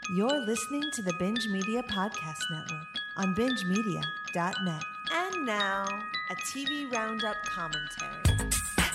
You're listening to the Binge Media Podcast Network on BingeMedia.net. And now, a TV Roundup commentary.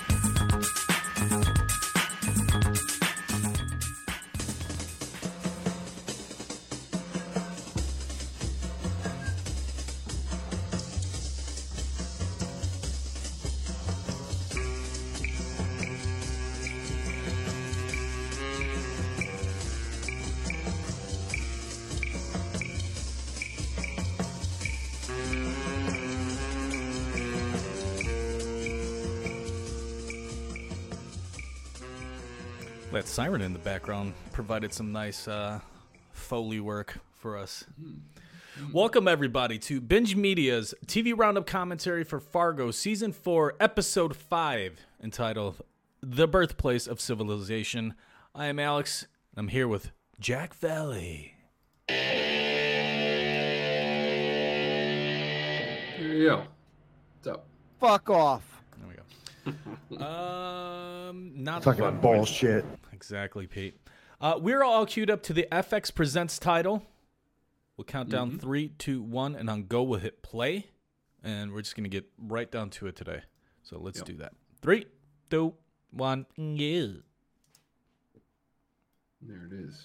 That siren in the background provided some nice Foley work for us. Welcome, everybody, to Binge Media's TV Roundup commentary for Fargo, Season 4, Episode 5, entitled The Birthplace of Civilization. I am Alex, and I'm here with Jack Valley. Yo, what's up? Fuck off. There we go. Not Fucking fun. bullshit. Exactly, Pete. We're all queued up to the FX Presents title. We'll count down 3, 2, 1, and on go we'll hit play. And we're just going to get right down to it today. So let's do that. 3, 2, 1, yeah. There it is.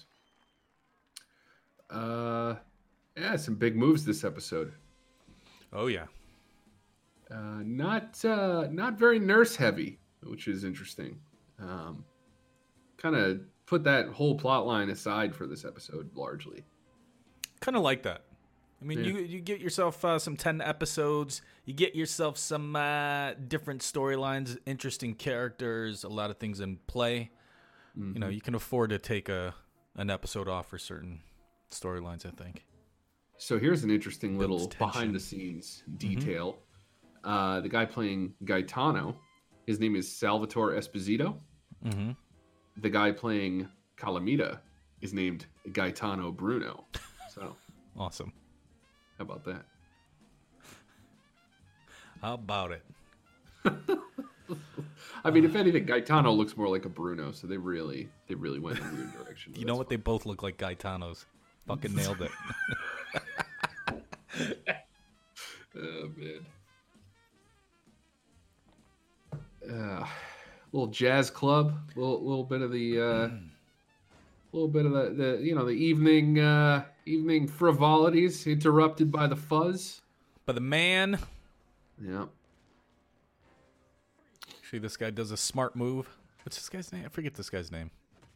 Yeah, some big moves this episode. Oh, yeah. Not very nurse heavy, which is interesting. Kind of put that whole plot line aside for this episode largely. Kind of like that. I mean, Yeah. you get yourself some 10 episodes. You get yourself some different storylines, interesting characters, a lot of things in play. Mm-hmm. You know, you can afford to take an episode off for certain storylines, I think. So here's an interesting Builds little tension. behind the scenes detail. The guy playing Gaetano, his name is Salvatore Esposito. Mm-hmm. The guy playing Calamita is named Gaetano Bruno. So Awesome. how about that? How about it? I mean, if anything, Gaetano looks more like a Bruno, so they really went in a weird direction. You know what? They both look like Gaetanos. Fucking nailed it. Oh man. Little jazz club, little bit of the the evening frivolities interrupted by the fuzz. But the man, Yeah. actually, this guy does a smart move. What's this guy's name? I forget this guy's name.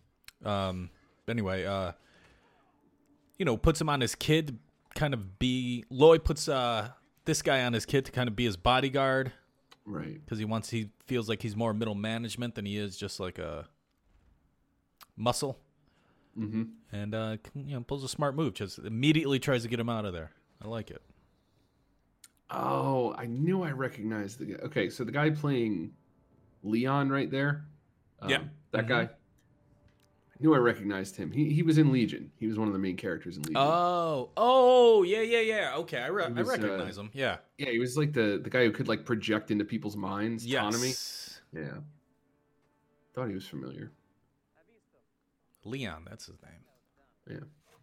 Anyway, puts him on his kid, Lloyd puts this guy on his kid to kind of be his bodyguard. Right. Because he feels like he's more middle management than he is just like a muscle. Mm-hmm. And pulls a smart move. Just immediately tries to get him out of there. I like it. Oh, I knew I recognized the guy. Okay, so the guy playing Leon right there. Yeah. That guy. I knew I recognized him. He was in Legion. He was one of the main characters in Legion. Yeah. Okay, I was, recognize him. Yeah. Yeah, he was like the guy who could like project into people's minds. Autonomy. Yes. Yeah. Thought he was familiar. Leon, that's his name.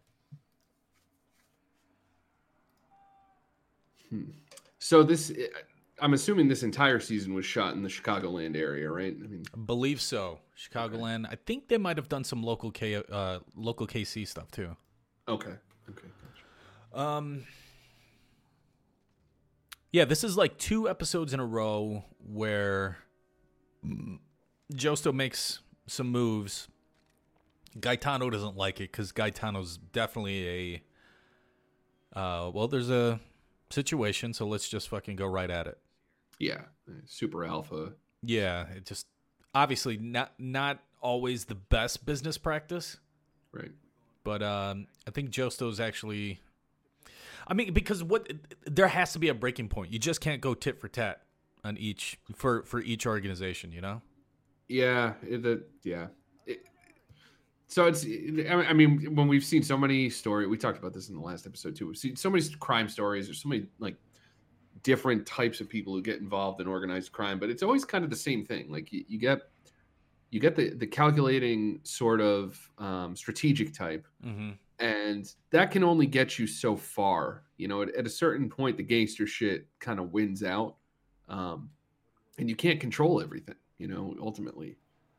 Yeah. So I'm assuming this entire season was shot in the Chicagoland area, right? I mean, I believe so. Chicagoland. I think they might have done some local KC stuff too. okay, gotcha. Yeah, this is like 2 episodes in a row where Josto makes some moves. Gaetano doesn't like it because Gaetano's definitely there's a situation, so let's just fucking go right at it. Yeah, super alpha. Yeah, it just obviously not always the best business practice, Right. but I think Josto's actually. I mean, because there has to be a breaking point. You just can't go tit for tat on each for each organization, you know? Yeah. So it's. I mean, when we've seen so many stories, we talked about this in the last episode too. We've seen so many crime stories. There's so many like different types of people who get involved in organized crime, but it's always kind of the same thing. Like you get you get the calculating sort of strategic type, and that can only get you so far. You know, at a certain point, the gangster shit kind of wins out, and you can't control everything. You know, ultimately.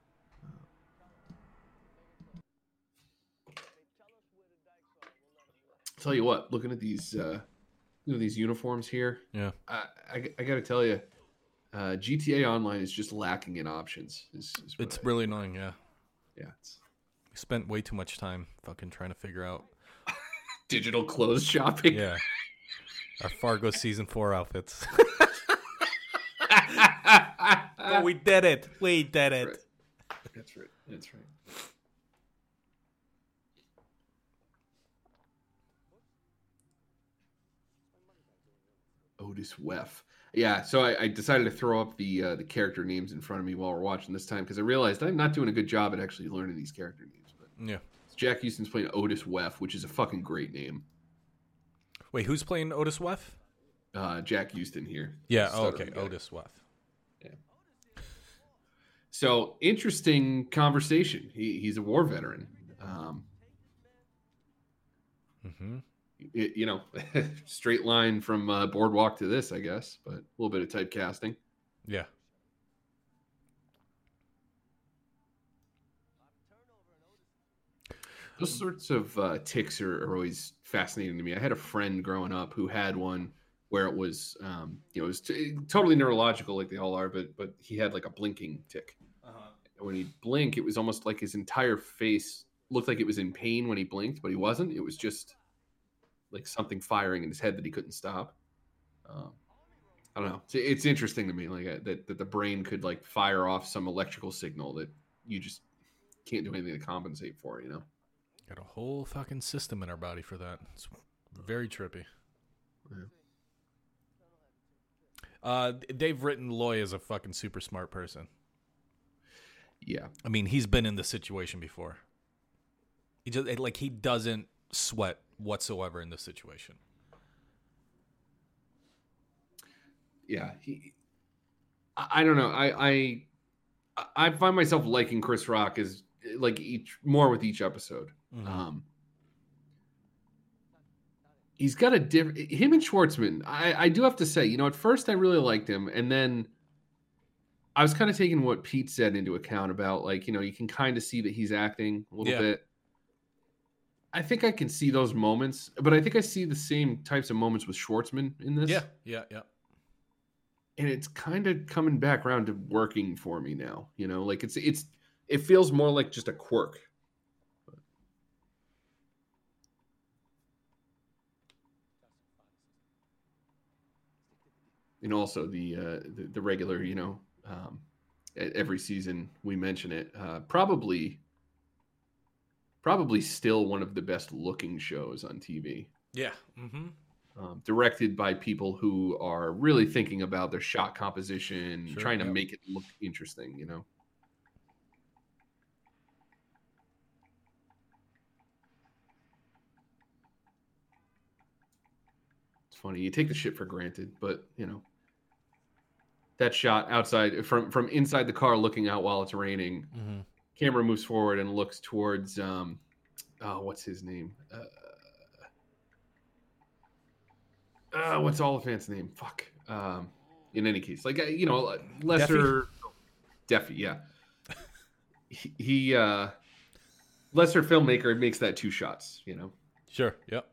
Tell you what, looking at these uniforms here, Yeah, I got to tell you, GTA Online is just lacking in options. it's really annoying. Yeah, we spent way too much time fucking trying to figure out digital clothes shopping. Yeah, our Fargo season 4 outfits. Oh, we did it! We did it! That's right. That's right. Otis Weff. Yeah, so I decided to throw up the character names in front of me while we're watching this time because I realized I'm not doing a good job at actually learning these character names. But Yeah. Jack Houston's playing Otis Weff, which is a fucking great name. Wait, who's playing Otis Weff? Jack Houston here. Yeah. Oh, okay. Otis Weff. Yeah. So interesting conversation. He's a war veteran. You know, straight line from Boardwalk to this, I guess, but a little bit of typecasting. Yeah. Those sorts of ticks are always fascinating to me. I had a friend growing up who had one where it was, it was totally neurological, like they all are, but he had like a blinking tick. And when he'd blink, it was almost like his entire face looked like it was in pain when he blinked, but he wasn't. It was just like something firing in his head that he couldn't stop. I don't know. It's interesting to me, like that the brain could like fire off some electrical signal that you just can't do anything to compensate for. You know, got a whole fucking system in our body for that. It's very trippy. Yeah. They've written Loy as a fucking super smart person. Yeah, I mean, he's been in this situation before. He doesn't sweat whatsoever in this situation. Yeah, I don't know. I find myself liking Chris Rock as like more with each episode. He's got a different him and Schwartzman. I do have to say, you know, at first I really liked him, and then I was kind of taking what Pete said into account about, like, you know, you can kind of see that he's acting a little bit. I think I can see those moments, but I think I see the same types of moments with Schwartzman in this. Yeah. And it's kind of coming back around to working for me now. You know, like it feels more like just a quirk. And also the regular, you know, every season we mention it. Probably still one of the best looking shows on TV. Yeah. Directed by people who are really thinking about their shot composition, trying to make it look interesting, you know? It's funny. You take the shit for granted, but, you know, that shot outside from inside the car looking out while it's raining, camera moves forward and looks towards, what's his name? What's Oliphant's name? Fuck. In any case, like, you know, lesser Deafy, yeah. He lesser filmmaker makes that two shots, you know. Sure. Yep.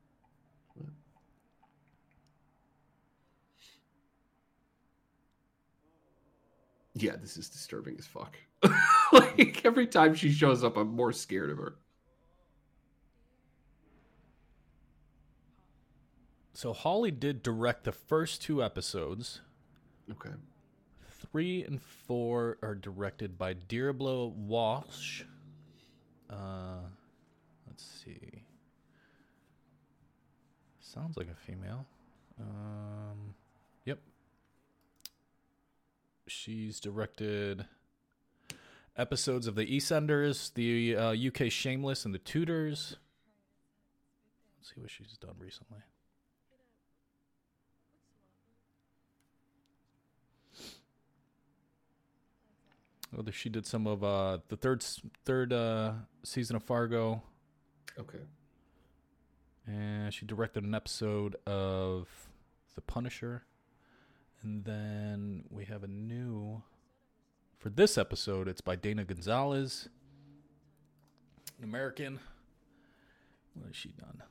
Yeah, this is disturbing as fuck. Like every time she shows up, I'm more scared of her. So Hawley did direct the first 2 episodes. Okay. 3 and 4 are directed by Deirdre Walsh. Let's see. Sounds like a female. Yep. She's directed episodes of The EastEnders, the UK Shameless, and The Tudors. Let's see what she's done recently. Whether she did some of the third season of Fargo. Okay. And she directed an episode of The Punisher. And then we have a new... For this episode, it's by Dana Gonzalez. An American. What has she done?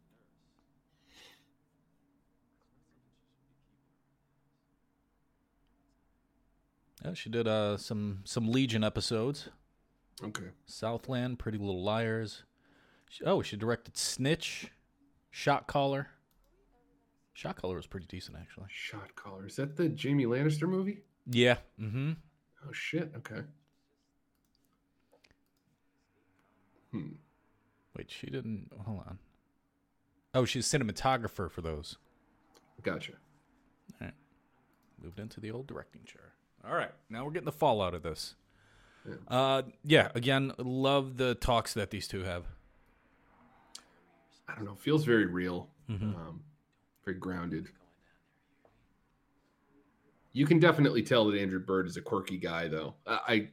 Yeah, she did some Legion episodes. Okay. Southland, Pretty Little Liars. She directed Snitch, Shot Caller. Shot Caller was pretty decent, actually. Shot Caller. Is that the Jamie Lannister movie? Yeah. Mm-hmm. Oh, shit. Okay. Wait, she didn't... Hold on. Oh, she's cinematographer for those. Gotcha. All right. Moved into the old directing chair. All right. Now we're getting the fallout of this. Yeah, again, love the talks that these two have. I don't know. Feels very real. Mm-hmm. Very grounded. You can definitely tell that Andrew Bird is a quirky guy, though. I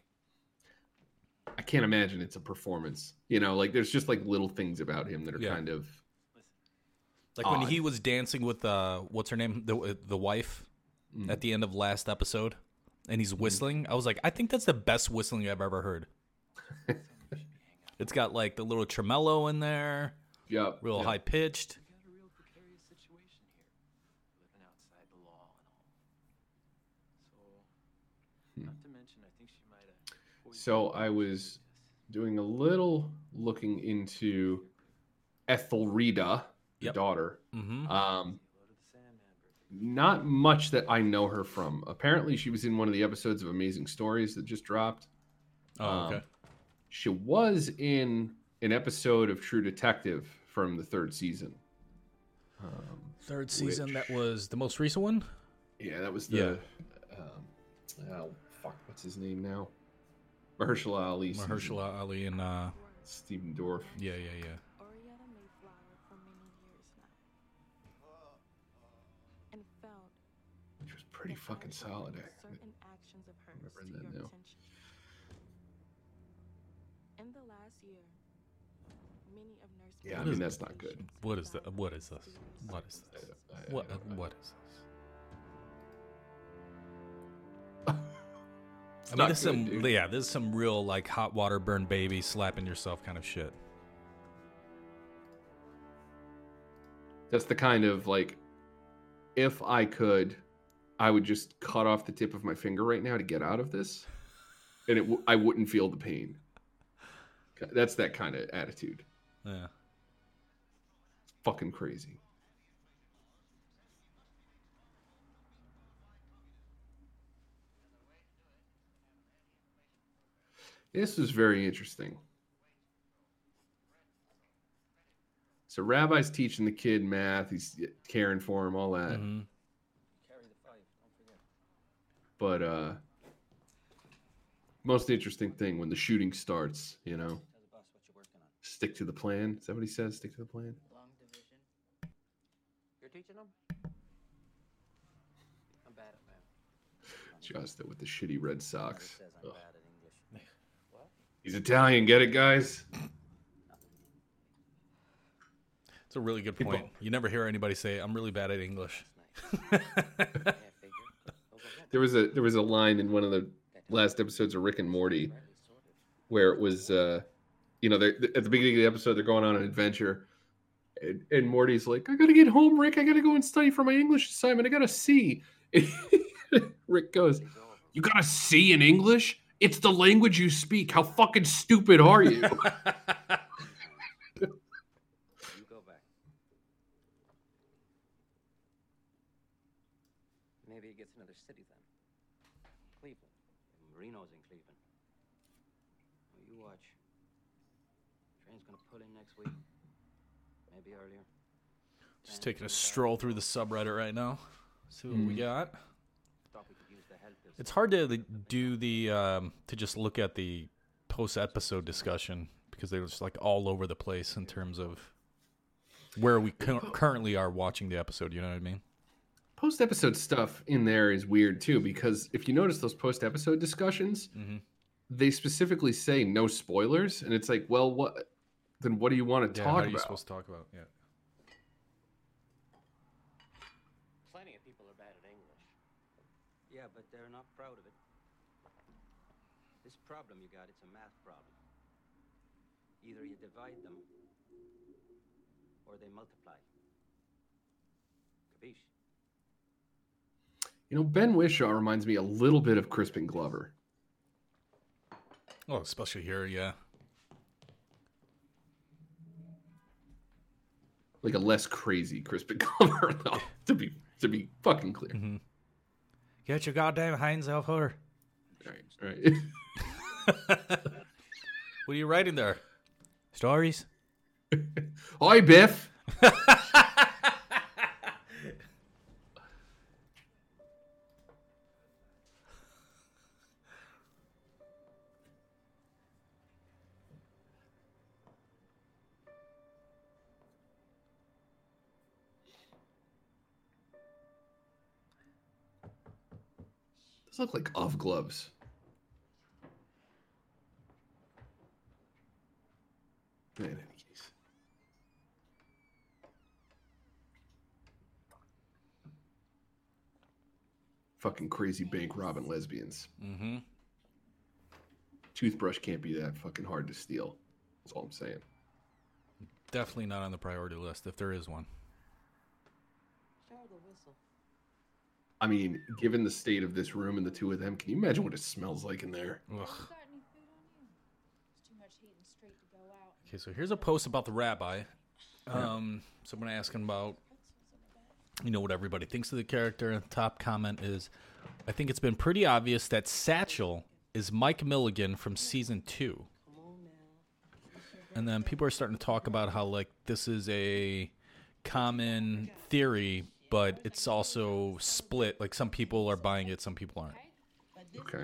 can't imagine it's a performance. You know, like there's just like little things about him that are kind of like odd. when he was dancing with what's her name, the wife, at the end of last episode, and he's whistling. I was like, I think that's the best whistling I've ever heard. It's got like the little tremolo in there. Yep. Real high pitched. So I was doing a little looking into Ethelreda, the daughter. Mm-hmm. Not much that I know her from. Apparently, she was in one of the episodes of Amazing Stories that just dropped. Oh, okay. She was in an episode of True Detective from the third season. Third season, that was the most recent one? Yeah, that was the... what's his name now? Mahershala Ali. Mahershala Ali and... Stephen Dorff. Yeah. Orietta Mayflower for many years now. And felt Which was pretty fucking solid. certain actions of hers remember to that your now. attention. In the last year, many of Nurse Yeah, I mean, that's not good. What is this? What is this? What is this? What is this? I mean, there's some real like hot water burn baby slapping yourself kind of shit. That's the kind of like, if I could, I would just cut off the tip of my finger right now to get out of this, and I wouldn't feel the pain. That's that kind of attitude. Yeah. It's fucking crazy. This was very interesting. So Rabbi's teaching the kid math. He's caring for him, all that. Mm-hmm. But most interesting thing when the shooting starts, you know, stick to the plan. Is that what he says? Stick to the plan. Long division. You're teaching them? I'm bad at math. Just with the shitty Red Sox. It says I'm Ugh. bad at English. What? He's Italian. Get it, guys? It's a really good point. You never hear anybody say, "I'm really bad at English." Yeah, figure. There was a line in one of the last episodes of Rick and Morty where it was, you know, at the beginning of the episode, they're going on an adventure. And Morty's like, I got to get home, Rick. I got to go and study for my English assignment. I got a C. Rick goes, you got a C in English? It's the language you speak. How fucking stupid are you? You go back. Maybe he gets another city then. Cleveland. Marino's in Cleveland. Well, you watch. Train's gonna pull in next week. Maybe earlier. Just taking a stroll through the subreddit right now. See what we got. Thought we could use the help of It's hard to do the to just look at the post-episode discussion because they're just like all over the place in terms of where we currently are watching the episode. You know what I mean? post-episode stuff in there is weird too, because if you notice those post-episode discussions, they specifically say no spoilers, and it's like, well, what? Then what do you want to Yeah, talk how are you about? supposed to talk about? Yeah. Plenty of people are bad at English. Yeah, but they're not proud of it. This problem you got, it's a math problem. Either you divide them, or they multiply. Capiche? You know, Ben Whishaw reminds me a little bit of Crispin Glover. Oh, especially here, yeah. Like a less crazy Crispin Glover, though, to be fucking clear. Get your goddamn hands off her. All right. What are you writing there? Stories? Hi, Biff. Those look like off gloves. In any case. Fucking crazy bank robbing lesbians. Mm-hmm. Toothbrush can't be that fucking hard to steal. That's all I'm saying. Definitely not on the priority list, if there is one. I mean, given the state of this room and the two of them, can you imagine what it smells like in there? Ugh. Got any food on you? It's too much heat and straight to go out. Okay, so here's a post about the rabbi. Someone asking about, what everybody thinks of the character. And the top comment is, I think it's been pretty obvious that Satchel is Mike Milligan from season 2. And then people are starting to talk about how, like, this is a common theory, but it's also split. Like, some people are buying it, some people aren't. Okay.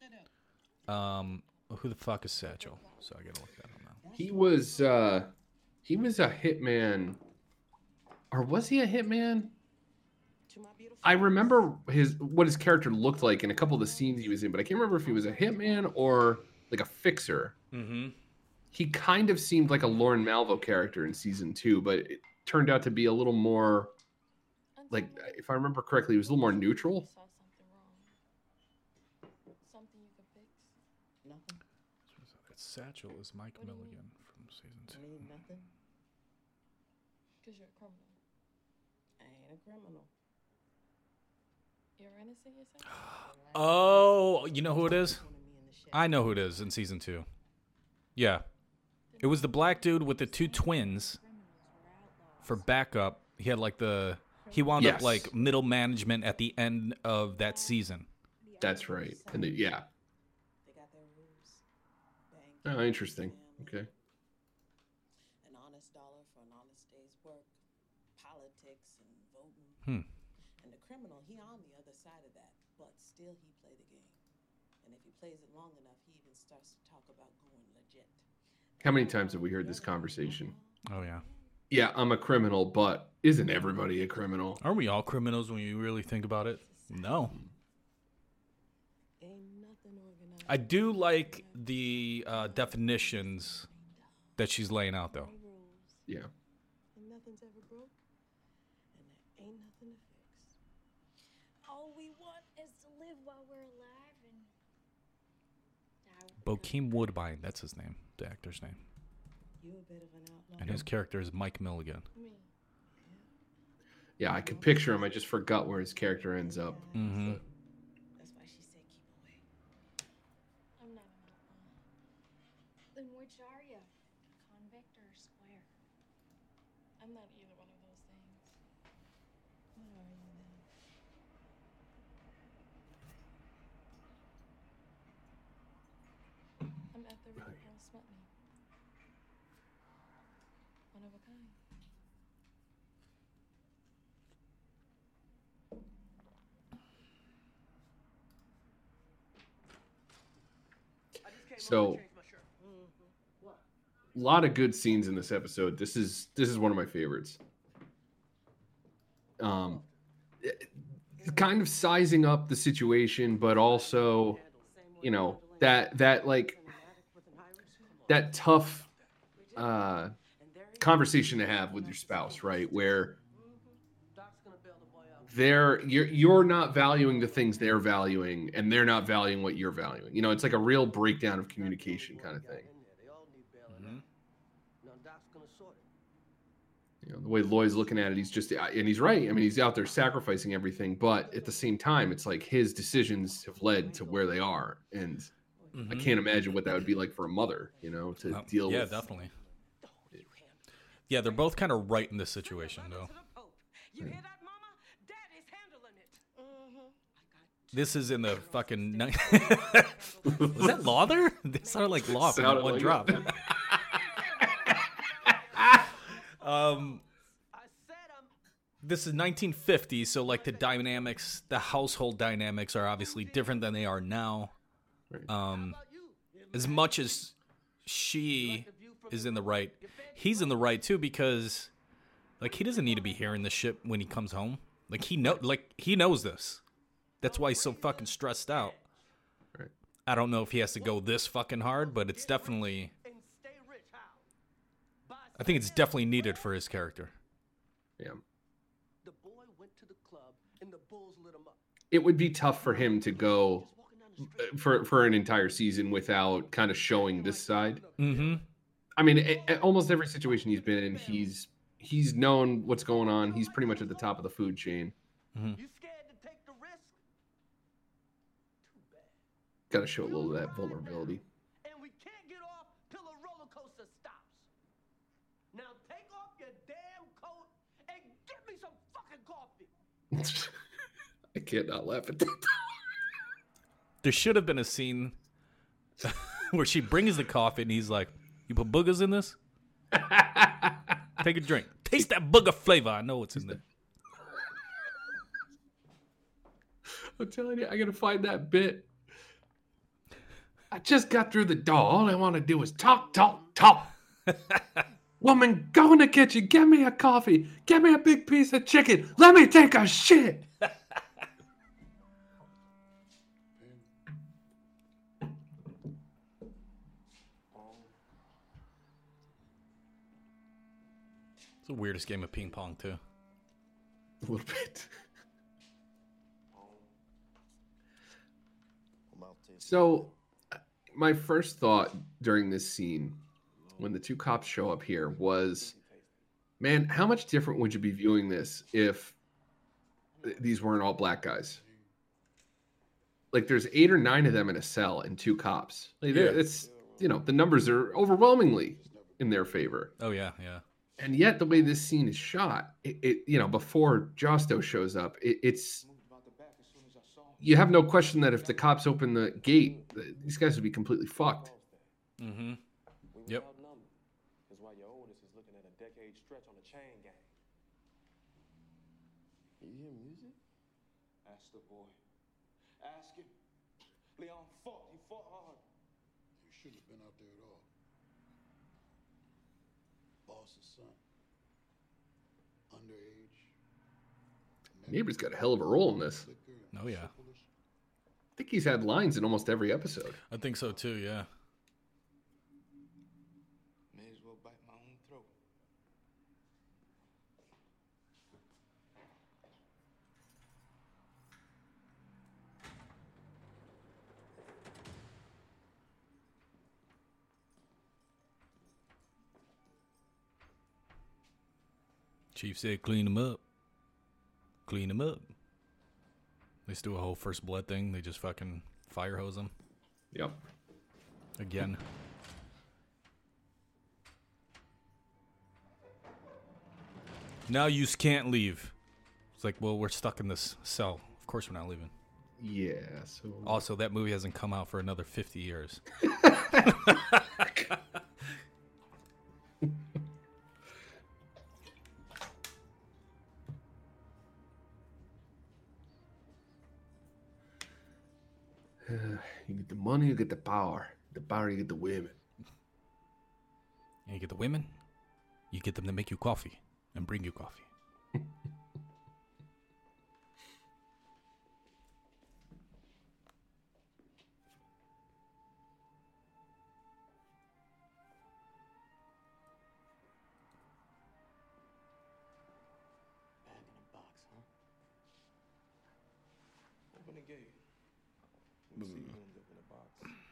Who the fuck is Satchel? So I gotta look that up now. He was a hitman. Or was he a hitman? I remember what his character looked like in a couple of the scenes he was in, but I can't remember if he was a hitman or like a fixer. Mm-hmm. He kind of seemed like a Lauren Malvo character in season 2, but it turned out to be a little more, like, if I remember correctly, he was a little more neutral. Saw something wrong. Something you could fix. Nothing. It's Satchel is Mike Milligan from season 2. I mean, nothing. Because you're a criminal. I ain't a criminal. You're innocent, you said? Oh, you know who it is? One of me in the shed. I know who it is in season 2. Yeah. It was the black dude with the 2 twins for backup. He had like he wound up Yes. like middle management at the end of that season. That's right. And yeah. They got their rules. Bank, Oh, interesting. family, Okay. An honest dollar for an honest day's work. Politics and voting. And the criminal, he on the other side of that, but still he play the game. And if he plays it long enough, he even starts to talk about going legit. How many times have we heard this conversation? Oh, yeah. Yeah, I'm a criminal, but isn't everybody a criminal? Are we all criminals when you really think about it? No. Ain't nothing organized. I do like the definitions that she's laying out, though. Rules. Yeah. And nothing's ever broke. And there ain't nothing to fix. All we want is to live while we're alive and die. Bokeem Woodbine, that's his name, the actor's name. You a bit of an outlaw. And his character is Mike Milligan. Me. Yeah, I could picture him. I just forgot where his character ends up. Mm-hmm. That's why she said keep away. I'm not an outlaw. Then which are you? Convict or square? I'm not either one of those things. What are you then? I'm at the River Paul Smutney. One of a kind. So, a lot of good scenes in this episode. This is one of my favorites. kind of sizing up the situation, but also, that tough conversation to have with your spouse, right? Where you're not valuing the things they're valuing, and they're not valuing what you're valuing. It's like a real breakdown of communication kind of thing. The way Lloyd's looking at it, and he's right. I mean, he's out there sacrificing everything, but at the same time, it's like his decisions have led to where they are, and I can't imagine what that would be like for a mother, to deal with. Yeah, definitely. Yeah, they're both kind of right in this situation, though. You hear that, Mama? Daddy's handling it. This is in the fucking... Was that Law there? They sounded like Law from that one drop. This is 1950, so like the dynamics, the household dynamics are obviously different than they are now. As much as she is in the right, he's in the right too, because like he doesn't need to be hearing this shit when he comes home. Like he knows this. That's why he's so fucking stressed out. Right. I don't know if he has to go this fucking hard, but it's definitely, I think it's definitely needed for his character. Yeah. The boy went to the club and the Bulls lit him up. It would be tough for him to go for an entire season without kind of showing this side. Mm-hmm. I mean, almost every situation he's been in, he's known what's going on. He's pretty much at the top of the food chain. Mm-hmm. You scared to take the risk? Too bad. Got to show a little of that vulnerability. And we can't get off till the roller coaster stops. Now take off your damn coat and get me some fucking coffee. I can't not laugh at that. There should have been a scene where she brings the coffee and he's like, "You put boogers in this? Take a drink. Taste that booger flavor. I know what's in there." I'm telling you, I gotta find that bit. I just got through the door. All I want to do is talk. Woman, go in the kitchen. Get me a coffee. Get me a big piece of chicken. Let me take a shit. It's the weirdest game of ping pong, too. A little bit. So, my first thought during this scene, when the two cops show up here, was, man, how much different would you be viewing this if these weren't all black guys? Like, there's 8 or 9 of them in a cell and 2 cops. Like, it's, the numbers are overwhelmingly in their favor. Oh, yeah, yeah. And yet, the way this scene is shot, before Josto shows up, it's you have no question that if the cops open the gate, these guys would be completely fucked. Mm-hmm. Yep. That's why your oldest is looking at a decade stretch on the chain gang. You hear music? Ask the boy. Ask him. Leon fought. He fought hard. You shouldn't have been out there at all. Boss's son. Underage. Neighbor's got a hell of a role in this. Oh, yeah. I think he's had lines in almost every episode. I think so, too, yeah. May as well bite my own throat. Chief said clean them up. Clean them up. Let's do a whole first blood thing. They just fucking fire hose them. Yep. Again. Now you can't leave. It's like, well, we're stuck in this cell. Of course we're not leaving. Yeah, so... Also, that movie hasn't come out for another 50 years. You get the money, you get the power. The power, you get the women. And you get the women, you get them to make you coffee and bring you coffee. Open the gate. Let me see who ends up in the box.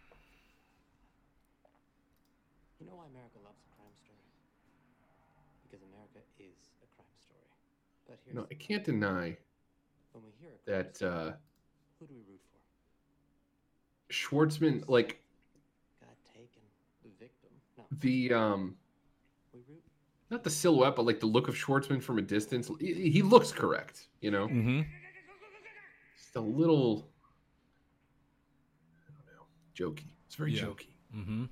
You know why America loves a crime story? Because America is a crime story. But here's No, I can't deny when we hear a crime that story, who do we root for? Schwartzman, like Got taken. The victim. No. the We root. not the silhouette, but like the look of Schwartzman from a distance. He looks correct, you know. Mm-hmm. Just a little, I don't know, jokey. It's very Yeah. jokey. Mm-hmm.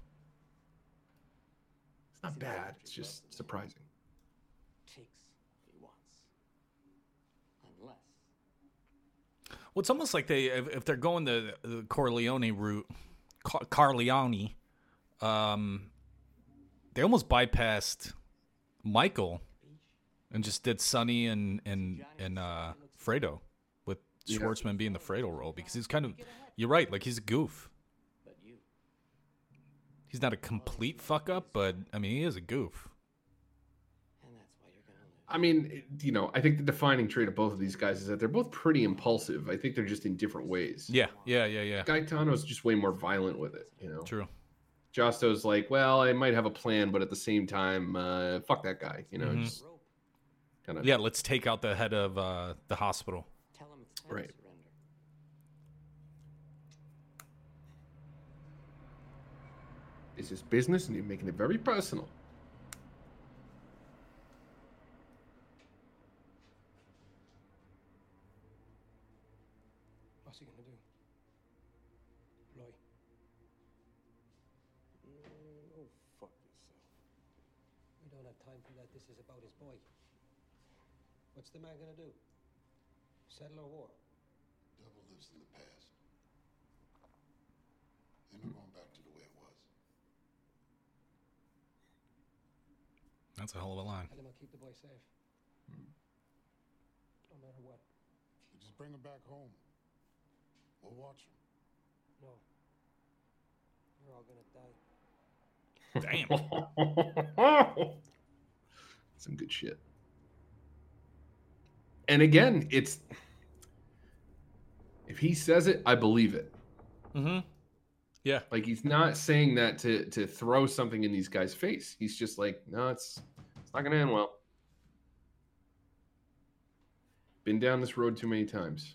It's not bad. It's just surprising. Takes what he wants. Unless. Well, it's almost like if they're going the Corleone route, Carleone, they almost bypassed Michael and just did Sonny and Fredo, with Schwartzman being the Fredo role, because he's kind of, you're right, like he's a goof. But you. He's not a complete fuck up, but I mean he is a goof. And that's why you're gonna lose. I mean, you know, I think the defining trait of both of these guys is that they're both pretty impulsive. I think they're just in different ways. Yeah. Gaetano's just way more violent with it, you know. True. Josto's like, well, I might have a plan, but at the same time, fuck that guy, you know. Mhm. Just kind of Yeah, let's take out the head of the hospital. Tell him it's time Right. to surrender. This is business, and you're making it very personal. What's he gonna do? Roy. Oh, fuck yourself. We don't have time for that. This is about his boy. What's the man gonna do? Settle or war? Devil lives in the past. Ain't no going back to the way it was. That's a hell of a line. Tell him I'll keep the boy safe. No matter what. You just bring him back home. We'll watch him. No. You're all gonna die. Damn. Some good shit. And again, it's if he says it, I believe it. Mm-hmm. Yeah. Like he's not saying that to throw something in these guys' face. He's just like, no, it's not gonna end well. Been down this road too many times.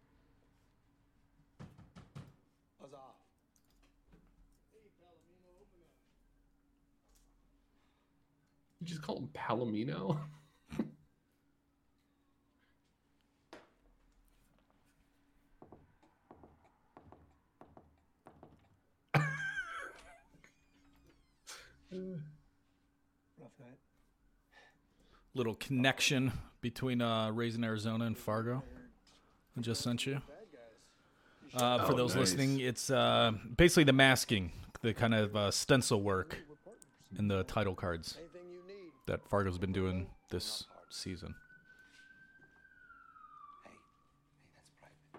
Huzzah. You just call him Palomino? Rough night. Little connection between Raising Arizona and Fargo. I just sent you. For Oh, those nice. listening, it's basically the masking, the kind of stencil work in the title cards that Fargo's been doing this season. Hey, that's private.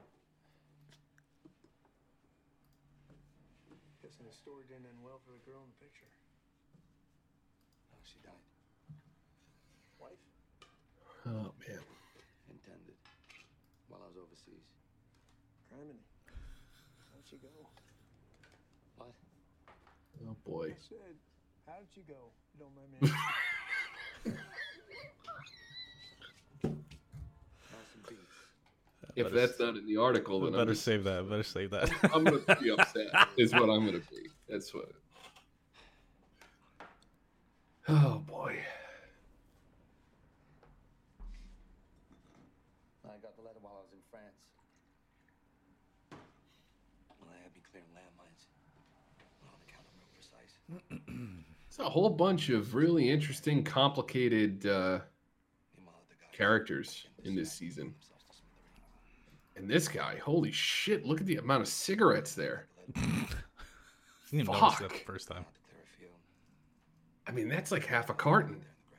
Guessing the story didn't end well for the girl in the picture. No, she died. Wife? Oh man. Intended. While I was overseas. Criminy. How'd she go? What? Oh boy. I said, how'd she go? You don't mind me asking. If that's not in the article, then Better save that. Better save that. I'm gonna be upset. Is what I'm gonna be. That's what. Oh boy. I got the letter while I was in France. Well, they had me clearing landmines. On the count, real precise. It's a whole bunch of really interesting, complicated characters in this season. And this guy, holy shit! Look at the amount of cigarettes there. Didn't even notice Fuck. that the first time. I mean, that's like half a carton.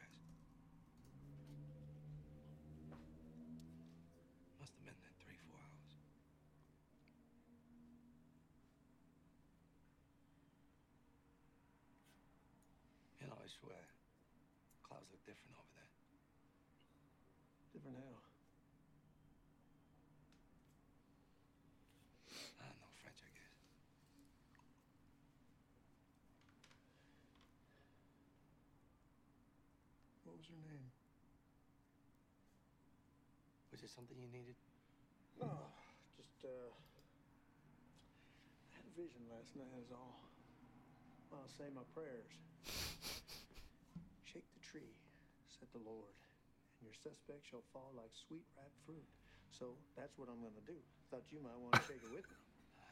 Must have been there 3-4 hours. You know, I swear, clouds look different over there. Different how? What was her name? Was it something you needed? No, just I had a vision last night is all. I'll say my prayers. Shake the tree, said the Lord, and your suspect shall fall like sweet ripe fruit. So that's what I'm gonna do. Thought you might want to shake it with me.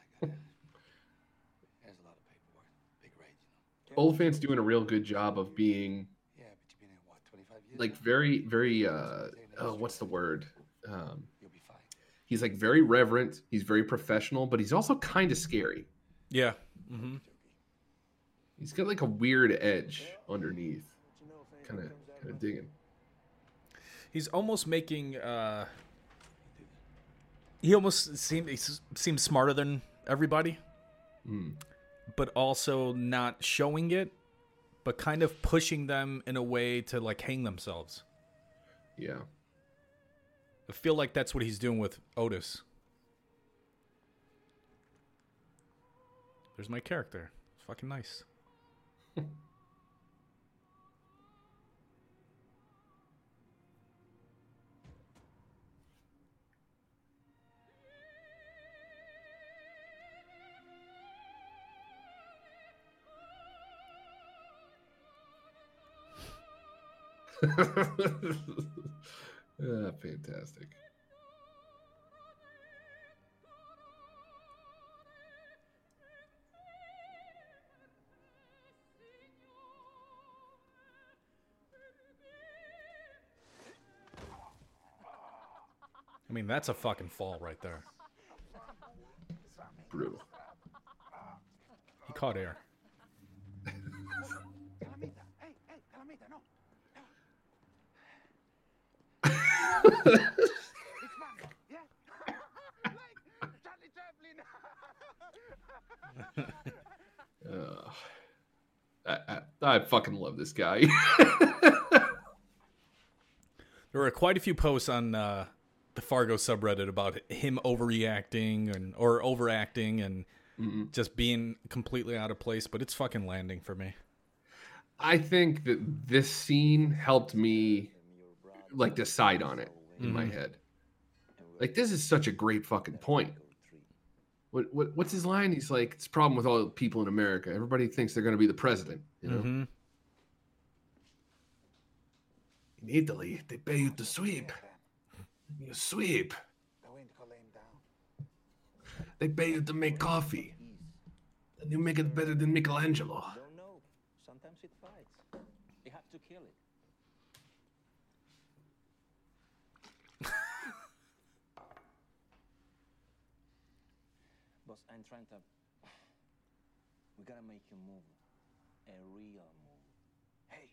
There's a lot of paperwork. Big raid, you know. Oliphant's doing a real good job of being Yeah, but you've been in what, 25 years? like now? very what's the word? You'll be fine. He's like very reverent. He's very professional, but he's also kind of scary. Yeah. Mm-hmm. He's got like a weird edge underneath. Kind of digging. He's almost making. He almost seems smarter than everybody, but also not showing it, but kind of pushing them in a way to like hang themselves. Yeah. I feel like that's what he's doing with Otis. There's my character. It's fucking nice. Fantastic. I mean, that's a fucking fall right there. Brutal. He caught air. I fucking love this guy. There were quite a few posts on the Fargo subreddit about him overreacting or overacting and just being completely out of place, but it's fucking landing for me. I think that this scene helped me like decide on it in my head. Like, this is such a great fucking point. What's his line? He's like, it's a problem with all the people in America. Everybody thinks they're going to be the president, you know? In Italy, they pay you to sweep. You sweep. They pay you to make coffee. And you make it better than Michelangelo. Don't know. Sometimes it fights. You have to kill it. Boss, I'm trying to... We gotta make a move. A real move. Hey.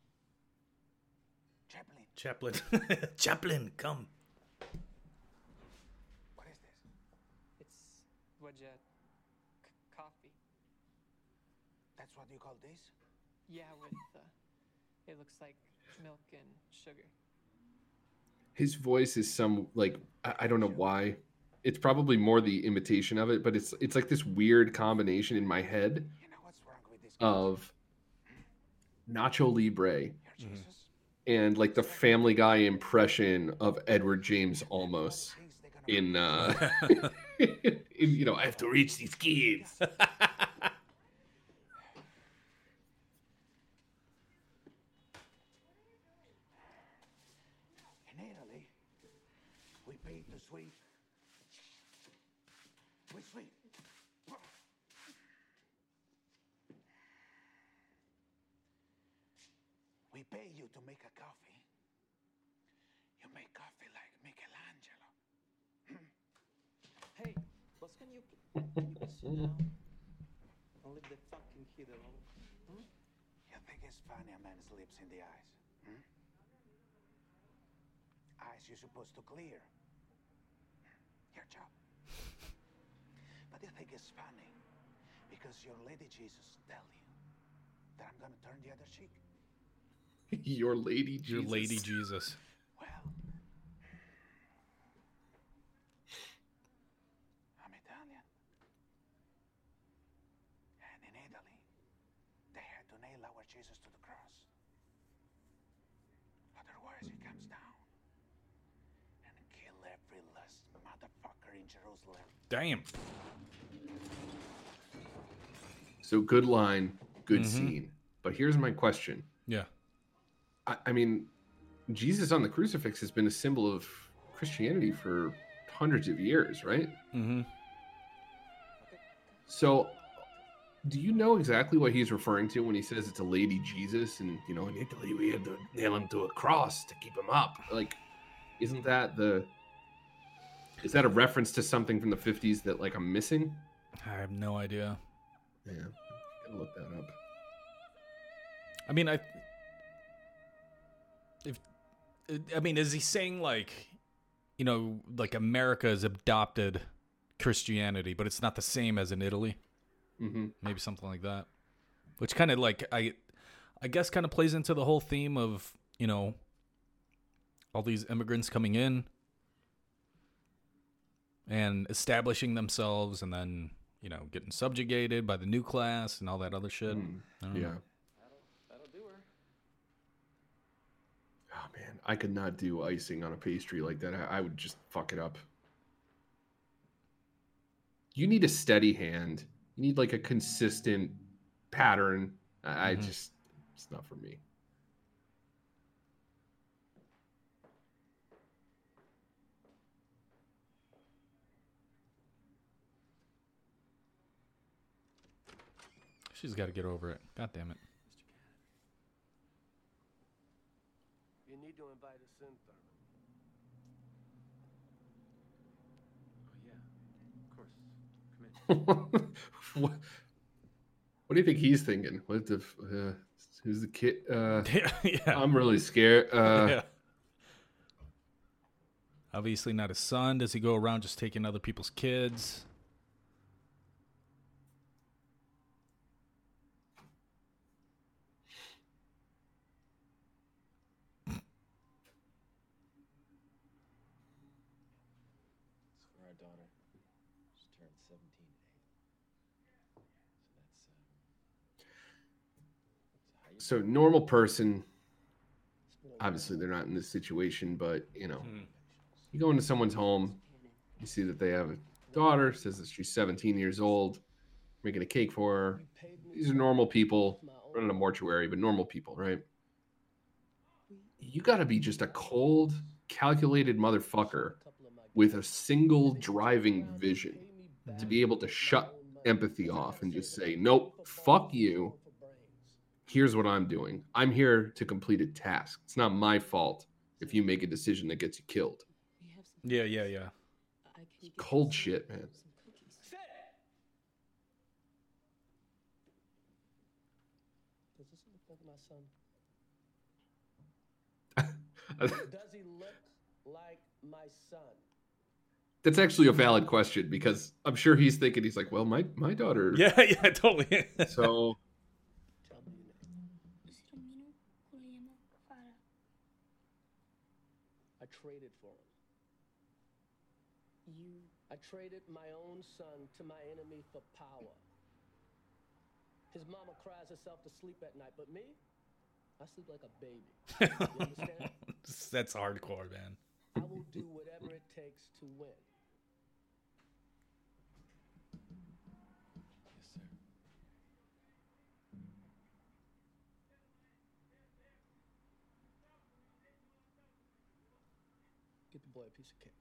Chaplin. Chaplin. Chaplin, come. What is this? It's Wajat coffee. That's what you call this? Yeah, with it looks like milk and sugar. His voice is some, like, I don't know why. It's probably more the imitation of it, but it's like this weird combination in my head of Nacho Libre and like the Family Guy impression of Edward James Olmos in, you know, I have to reach these kids. In Italy, we pay to sweep. We sweep. We pay you to make a coffee. You make coffee like Michelangelo. Hey, boss, can you please sit down? And leave the fucking kid alone. You think it's funny a man sleeps in the eyes? Eyes you're supposed to clear. Your job. But you think it's funny because your lady Jesus tell you that I'm gonna turn the other cheek. Your lady Jesus. Your lady Jesus. Well, I'm Italian. And in Italy, they had to nail our Jesus to the cross. motherfucker in Jerusalem. Damn. So good line, good scene. But here's my question. Yeah. I mean, Jesus on the crucifix has been a symbol of Christianity for hundreds of years, right? Mm-hmm. So, do you know exactly what he's referring to when he says it's a lady Jesus, and in Italy we had to nail him to a cross to keep him up? Like, isn't that is that a reference to something from the 50s that like I'm missing? I have no idea. Yeah, gotta look that up. I mean, is he saying like, like America has adopted Christianity, but it's not the same as in Italy? Mm-hmm. Maybe something like that. Which kind of like, I guess kind of plays into the whole theme of, all these immigrants coming in and establishing themselves and then, getting subjugated by the new class and all that other shit. Yeah. That'll do her. Oh man, I could not do icing on a pastry like that. I would just fuck it up. You need a steady hand. You need like a consistent pattern. It's not for me. She's got to get over it. God damn it. You need to invite us in, Thurman. Oh, yeah. Of course. Come in. What do you think he's thinking? What the? Who's the kid? Yeah. I'm really scared. Yeah. Obviously not his son. Does he go around just taking other people's kids? Our daughter just turned 17 today. So normal person, obviously they're not in this situation, but you go into someone's home, you see that they have a daughter, says that she's 17 years old, making a cake for her. These are normal people, running a mortuary, but normal people, right? You got to be just a cold, calculated motherfucker with a single driving vision to be able to shut empathy off and just say, nope, fuck you. Here's what I'm doing. I'm here to complete a task. It's not my fault if you make a decision that gets you killed. Yeah. It's cold shit, man. Does this look like my son? Does he look like my son? That's actually a valid question because I'm sure he's thinking, he's like, well, my daughter. Yeah, totally. So. I traded for him. I traded my own son to my enemy for power. His mama cries herself to sleep at night, but me, I sleep like a baby. You understand? That's hardcore, man. I will do whatever it takes to win. Yes, sir. Get the boy a piece of cake.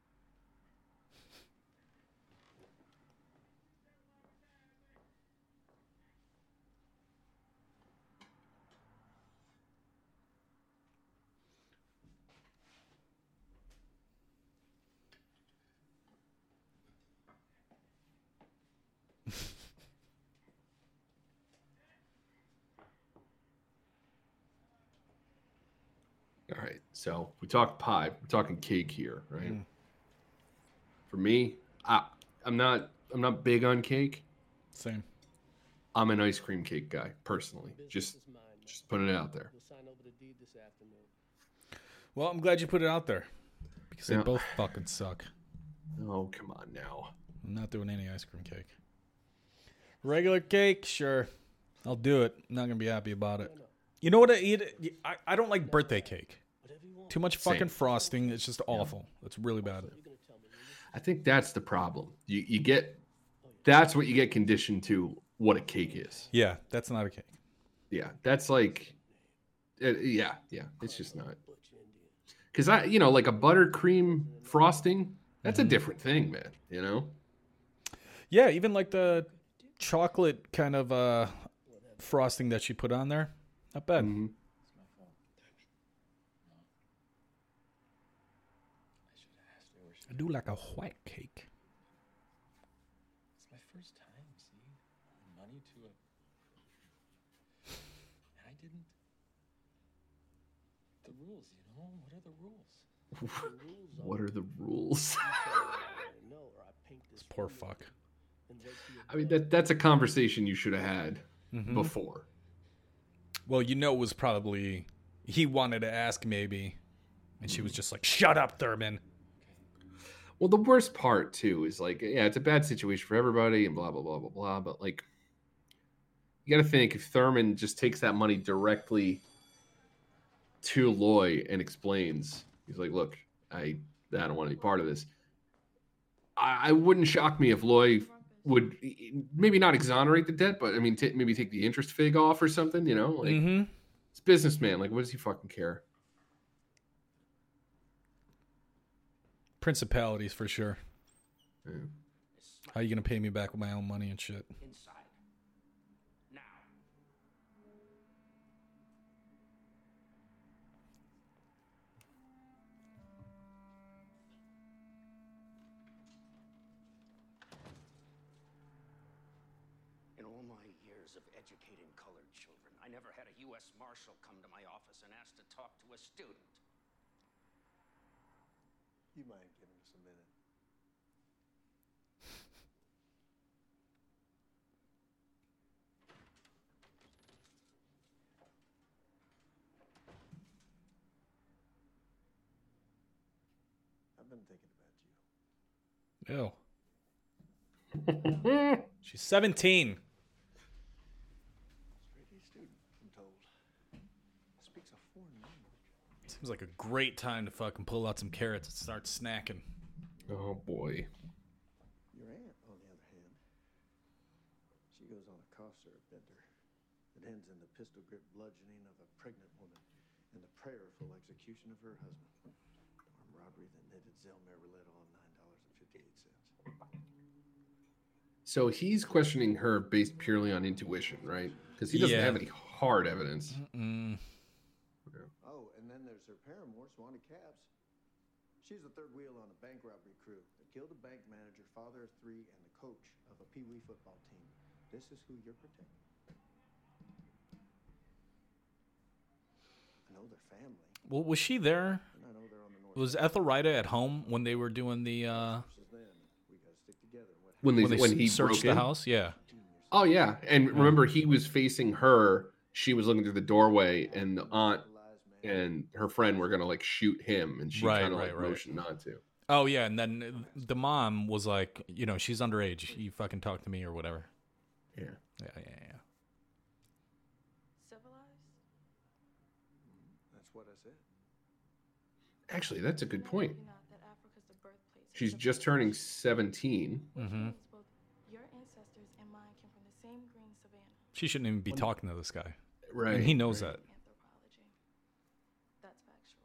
All right, so we talked pie. We're talking cake here, right? For me, I'm not big on cake. Same. I'm an ice cream cake guy, personally. Just putting it out there. We'll sign over the deed this afternoon. Well, I'm glad you put it out there because they Yeah. both fucking suck. Oh, come on now. I'm not doing any ice cream cake. Regular cake, sure. I'll do it. I'm not going to be happy about it. You know what I eat? I don't like birthday cake. Too much fucking Same. frosting. It's just awful. It's really bad. I think that's the problem. You get that's what you get conditioned to what a cake is. Yeah, that's not a cake. Yeah, that's like, yeah, it's just not. Because like a buttercream frosting, that's a different thing, man. You know. Yeah, even like the chocolate kind of frosting that she put on there, not bad. Mm-hmm. I do like a white cake. It's my first time, see? Money to a... And I didn't... The rules, What are the rules? What are the rules? This poor fuck. I mean, that's a conversation you should have had before. Well, it was probably... He wanted to ask maybe, and she was just like, shut up, Thurman. Well, the worst part, too, is like, yeah, it's a bad situation for everybody and blah, blah, blah, blah, blah. But, like, you got to think if Thurman just takes that money directly to Loy and explains, he's like, look, I don't want any part of this. I wouldn't shock me if Loy would maybe not exonerate the debt, but, I mean, maybe take the interest fig off or something, Like, it's businessman. Like, what does he fucking care? Principalities for sure. Yeah. How you gonna pay me back with my own money and shit? Inside. Now. In all my years of educating colored children, I never had a U.S. Marshal come to my office and ask to talk to a student. You mind giving us a minute? I've been thinking about you. Ew. She's 17. Straight A student, I'm told. Speaks a foreign language. Seems like a great time to fucking pull out some carrots and start snacking. Oh, boy. Your aunt, on the other hand, she goes on a cough syrup bender that ends in the pistol grip bludgeoning of a pregnant woman and the prayerful execution of her husband. Armed robbery that netted Zelmer Roulette on $9.58. So he's questioning her based purely on intuition, right? Because he doesn't have any hard evidence. Mm-mm. Oh, and then there's her paramour, Swanee Cabs. She's the third wheel on a bank robbery crew that killed a bank manager, father of three, and the coach of a Pee-wee football team. This is who you're protecting. I know their family. Well, was she there? And I know they're on the north. Was Ethelrida at home when they were doing the When he searched broke the in? house? Yeah. Oh yeah, and remember he was facing her. She was looking through the doorway, and the aunt and her friend were gonna like shoot him, and she kind of motioned not to. Oh yeah, and then the mom was like, she's underage. You fucking talk to me or whatever. Yeah. Yeah. Civilized? That's what I said. Actually, that's a good point. That Africa's the birthplace. She's just turning 17. Mm-hmm. Both your ancestors and mine came from the same green savanna. She shouldn't even be talking to this guy. Right. And he knows that. Anthropology. That's factual.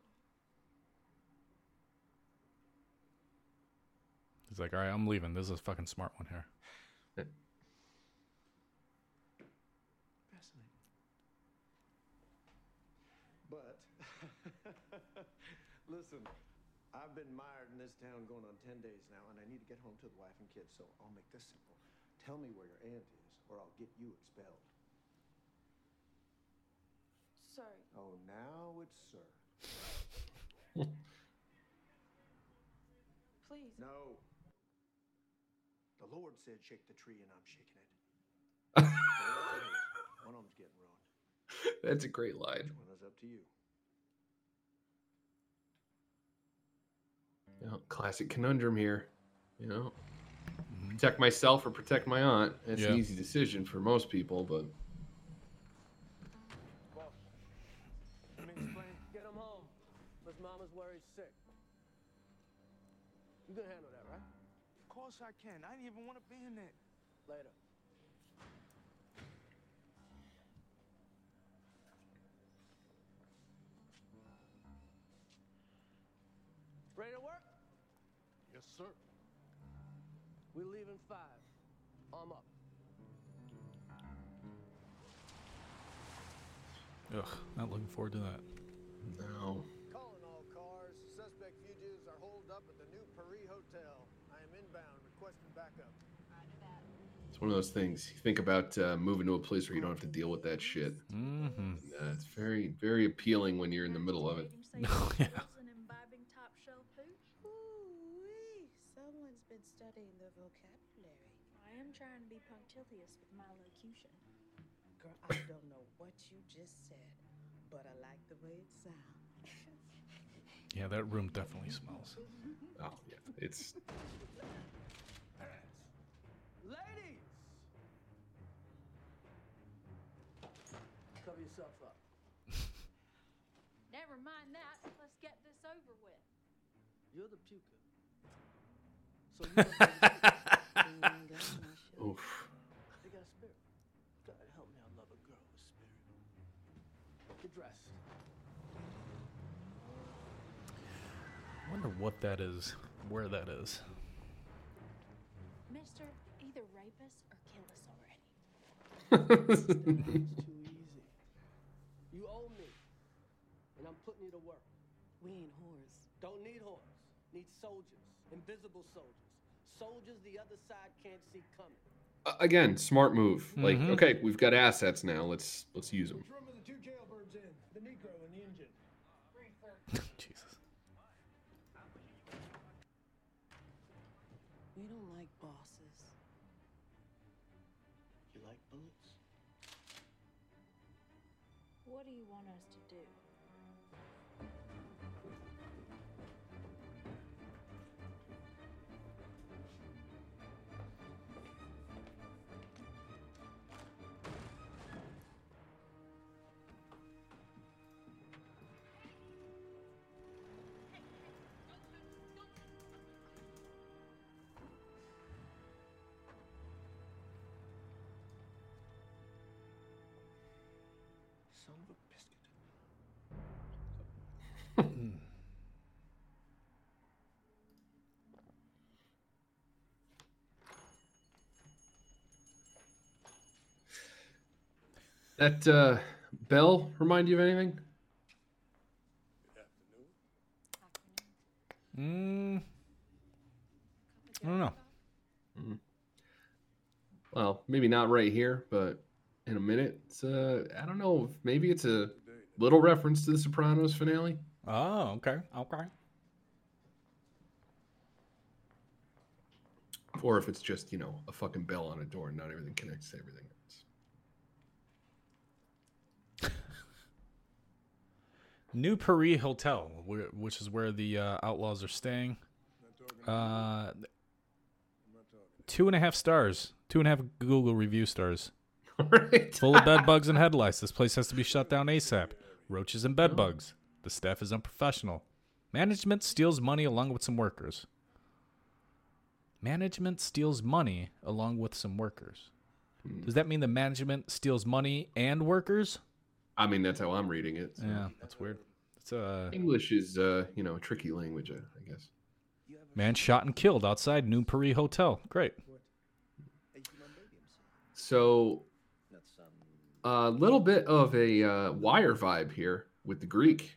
He's like, all right, I'm leaving. This is a fucking smart one here. Fascinating. But, listen, I've been mired in this town going on 10 days now, and I need to get home to the wife and kids, so I'll make this simple. Tell me where your aunt is, or I'll get you expelled. Sir. Oh, now it's sir. Please. No. The Lord said shake the tree, and I'm shaking it. One of them's getting ruined. That's a great line. Which one is up to you? Classic conundrum here. Protect myself or protect my aunt. It's an easy decision for most people, but Let me explain. Get him home. Miss Mama's worried sick. You can handle that, right? course I can. I didn't even want to be in it. Later. Ready to work? Yes, sir. We leave in 5. Arm up. Ugh, not looking forward to that. No. Calling all cars. Suspect fugitives are holed up at the New Paris Hotel. I am inbound, requesting backup. It's one of those things. You think about moving to a place where you don't have to deal with that shit. Mm-hmm. It's very, very appealing when you're in the middle of it. Yeah. Ooh-wee. Someone's been studying the vocabulary. I am trying to be punctilious with my locution. Girl, I don't know what you just said, but I like the way it sounds. Yeah, that room definitely smells. Oh, yeah. It's... Ladies! Cover yourself up. Never mind that. Let's get this over with. You're the puker. So you're the Oof. They got a spirit. God help me, I love a girl with spirit. Get dressed. I wonder what that is, where that is. Mister, either rape us or kill us already. It's too easy. You owe me. And I'm putting you to work. We ain't whores. Don't need whores. Need soldiers. Invisible soldiers. Soldiers the other side can't see coming. Again, smart move. Like, okay, we've got assets now. Let's use them. Which room are the 2 jailbirds in? The Negro and the Indian. Jesus. We don't like bosses. You like bullets? What do you want us to do? Son of a biscuit. That bell remind you of anything? I don't know. Well, maybe not right here, but in a minute. It's I don't know. Maybe it's a little reference to the Sopranos finale. Oh, okay. Okay. Or if it's just, a fucking bell on a door and not everything connects to everything else. New Paris Hotel, which is where the outlaws are staying. 2.5 stars. 2.5 Google review stars. Right. Full of bed bugs and head lice. This place has to be shut down ASAP. Roaches and bed bugs. The staff is unprofessional. Management steals money along with some workers. Management steals money along with some workers. Does that mean the management steals money and workers? I mean, that's how I'm reading it. So. Yeah, that's weird. It's English is, a tricky language, I guess. Man shot and killed outside New Paris Hotel. Great. So, a little bit of a Wire vibe here with the Greek.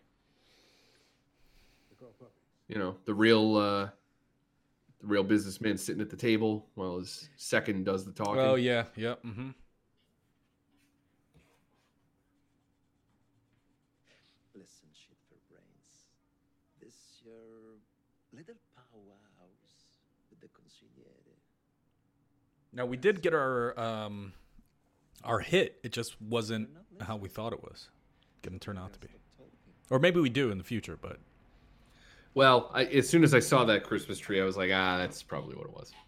The real businessman sitting at the table while his second does the talking. Oh, yeah. Yep. Mm-hmm. Listen, shit for brains. This your little powwows with the consigliere. Now, we did get our hit. It just wasn't how we thought it was going to turn out to be. Or maybe we do in the future, but... Well, as soon as I saw that Christmas tree, I was like, that's probably what it was.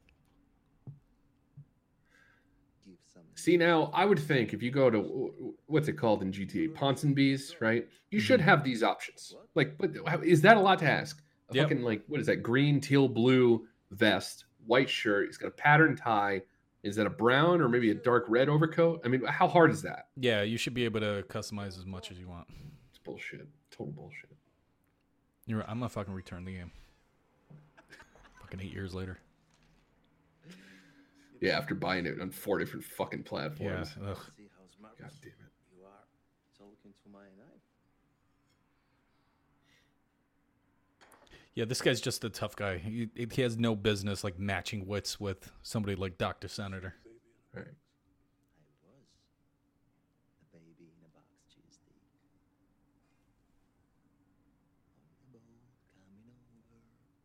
See, now, I would think if you go to... what's it called in GTA? Ponsonbys, right? You should have these options. Like, but is that a lot to ask? A Yep. fucking, like, what is that? Green, teal, blue vest, white shirt. He's got a patterned tie. Is that a brown or maybe a dark red overcoat? I mean, how hard is that? Yeah, you should be able to customize as much as you want. It's bullshit. Total bullshit. You're right. I'm gonna fucking return the game. Fucking 8 years later. Yeah, after buying it on 4 different fucking platforms. Yeah. Ugh. See how smart God damn it. you are talking to my knife. Yeah, this guy's just a tough guy. He has no business like matching wits with somebody like Dr. Senator. Right. I was a baby in a box Tuesday. On the boat coming over.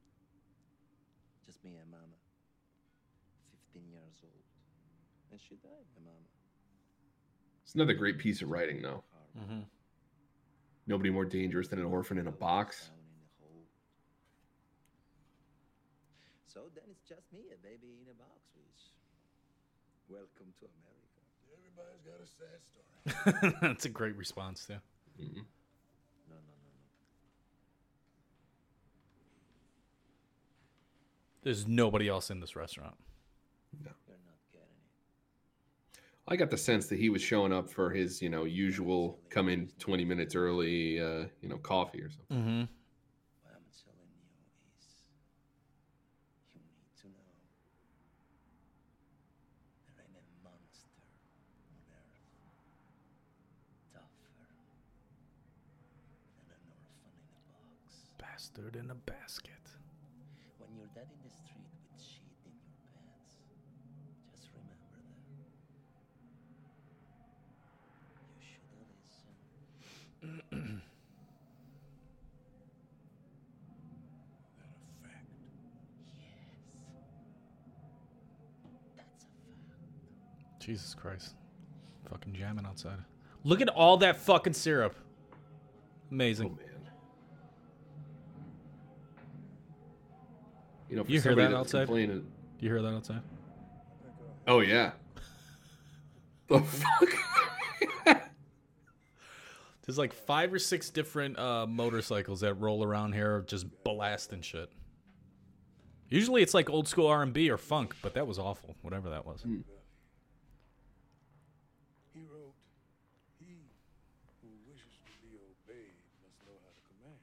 Just me and Mama. 15 years old. And she died, my Mama. It's another great piece of writing, though. Mm-hmm. Nobody more dangerous than an orphan in a box. Down in the hole. So then it's just me, a baby in a box, which... Welcome to America. Everybody's got a sad story. That's a great response, too. Mm-hmm. No. There's nobody else in this restaurant. No. You're not getting it. I got the sense that he was showing up for his, usual come in 20 minutes early, coffee or something. Mm-hmm. What I'm telling you is, you need to know there ain't a monster on earth tougher than an orphan in a box. Bastard in a basket. When you're dead in the street with shit in your pants, just remember that. You should listen. That a fact? Yes. That's a fact. Jesus Christ. Fucking jamming outside. Look at all that fucking syrup. Amazing. Oh, man. For You hear somebody that that's outside? complaining- Do you hear that outside? Oh, yeah. The fuck? There's like 5 or 6 different motorcycles that roll around here just blasting shit. Usually it's like old school R&B or funk, but that was awful, whatever that was. He wrote, "He who wishes to be obeyed must know how to command."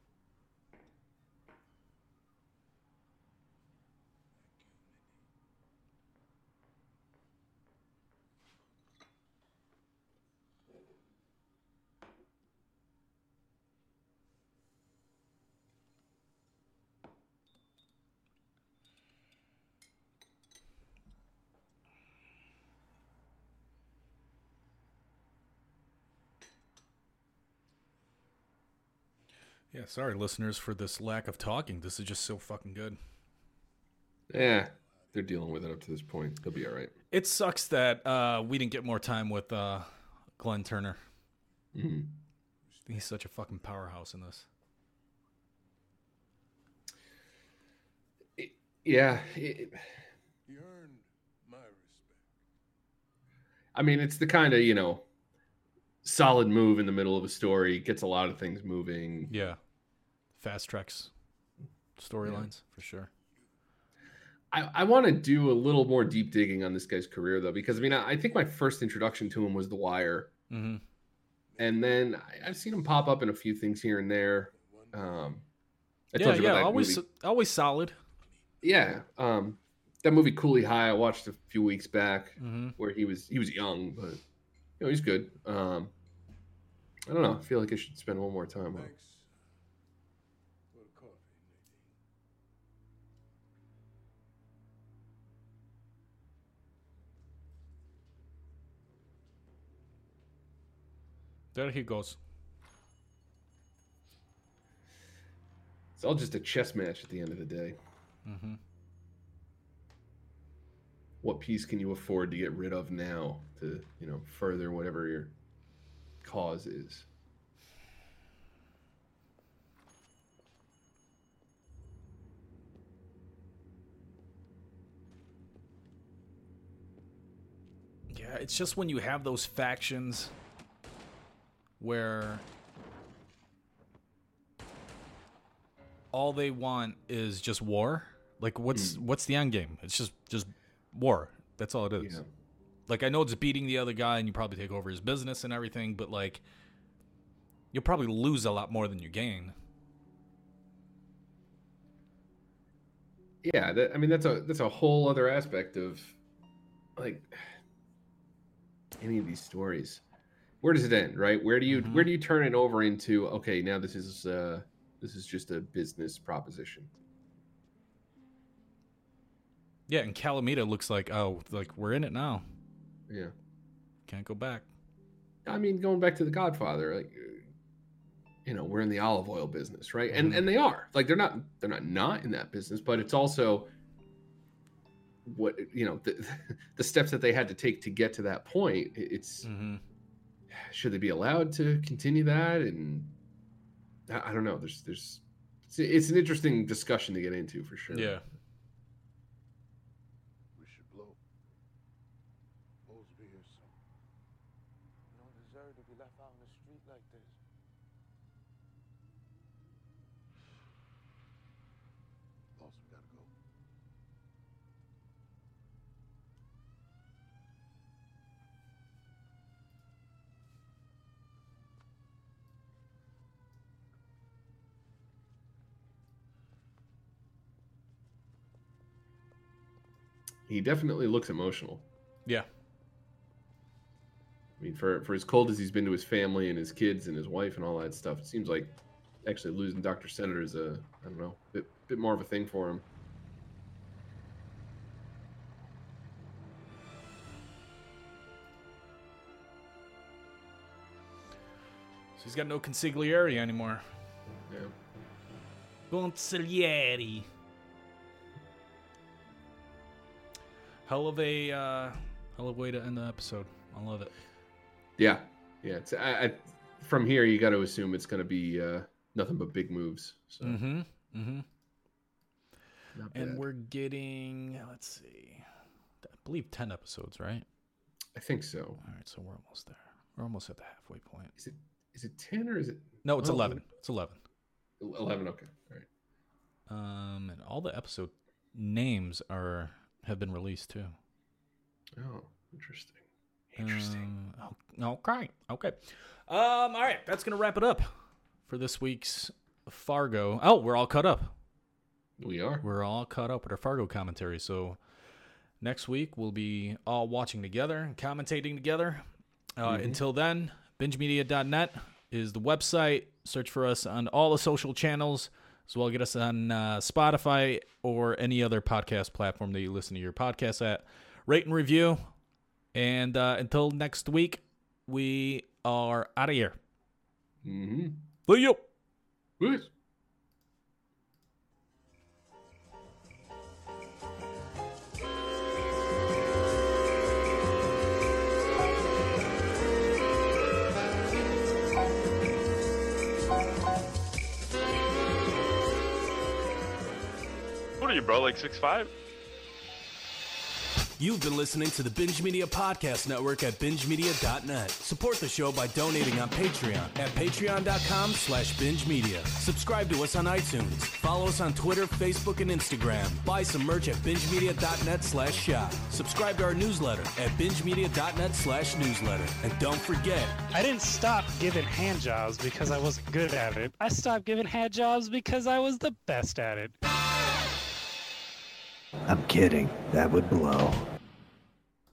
Yeah, sorry listeners for this lack of talking. This is just so fucking good. Yeah, they're dealing with it up to this point. They'll be all right. It sucks that we didn't get more time with Glenn Turner. Mm-hmm. He's such a fucking powerhouse in this. Yeah. He earned my respect. I mean, it's the kind of, solid move in the middle of a story. Gets a lot of things moving. Yeah. Fast tracks storylines, for sure. I want to do a little more deep digging on this guy's career, though, because, I think my first introduction to him was The Wire. Mm-hmm. And then I've seen him pop up in a few things here and there. I told you about that always solid. Yeah. That movie Cooley High I watched a few weeks back, Mm-hmm. where he was young, but he's good. I don't know. I feel like I should spend a little more time on it. Thanks for the coffee, There he goes. It's all just a chess match at the end of the day. Mm-hmm. What piece can you afford to get rid of now to, further whatever your cause is? Yeah, it's just when you have those factions where all they want is just war. Like, what's the end game? It's just war. That's all it is. Yeah. Like, I know it's beating the other guy and you probably take over his business and everything, but, like, you'll probably lose a lot more than you gain. Yeah, that's a whole other aspect of, like, any of these stories. Where does it end, right? Where do you turn it over into, okay, now this is just a business proposition. Yeah, and Calamita looks like, we're in it now. Yeah. Can't go back. I mean, going back to The Godfather, like, we're in the olive oil business, right? And they are. Like, they're not in that business, but it's also what, the steps that they had to take to get to that point. It's should they be allowed to continue that? And I don't know. It's an interesting discussion to get into for sure. Yeah. We should blow. Bulls be here soon. You don't deserve to be left out in the street like this. Boss, we gotta go. He definitely looks emotional. Yeah. I mean, for as cold as he's been to his family and his kids and his wife and all that stuff, it seems like actually losing Dr. Senator is a bit more of a thing for him. So he's got no consigliere anymore. Yeah. Consigliere. Hell of a way to end the episode. I love it. Yeah. It's from here you got to assume it's going to be nothing but big moves. So. And we're getting, let's see, I believe 10 episodes, right? I think so. All right, so we're almost there. We're almost at the halfway point. Is it 10 or is it? No, it's 11. It's 11. 11. Okay. All right. And all the episode names have been released too. Oh, interesting. Okay. All right, that's gonna wrap it up for this week's Fargo. Oh, we're all caught up. We are. We're all caught up with our Fargo commentary. So next week we'll be all watching together and commentating together. Until then, BingeMedia.net is the website. Search for us on all the social channels, as well. Get us on Spotify or any other podcast platform that you listen to your podcast at. Rate and review. And until next week, we are out of here. Mm-hmm. See you. Peace. What are you, bro? Like 6'5"? You've been listening to the Binge Media Podcast Network at BingeMedia.net. Support the show by donating on Patreon at patreon.com/BingeMedia. Subscribe to us on iTunes. Follow us on Twitter, Facebook, and Instagram. Buy some merch at BingeMedia.net/shop. Subscribe to our newsletter at BingeMedia.net/newsletter. And don't forget, I didn't stop giving hand jobs because I wasn't good at it. I stopped giving hand jobs because I was the best at it. I'm kidding. That would blow.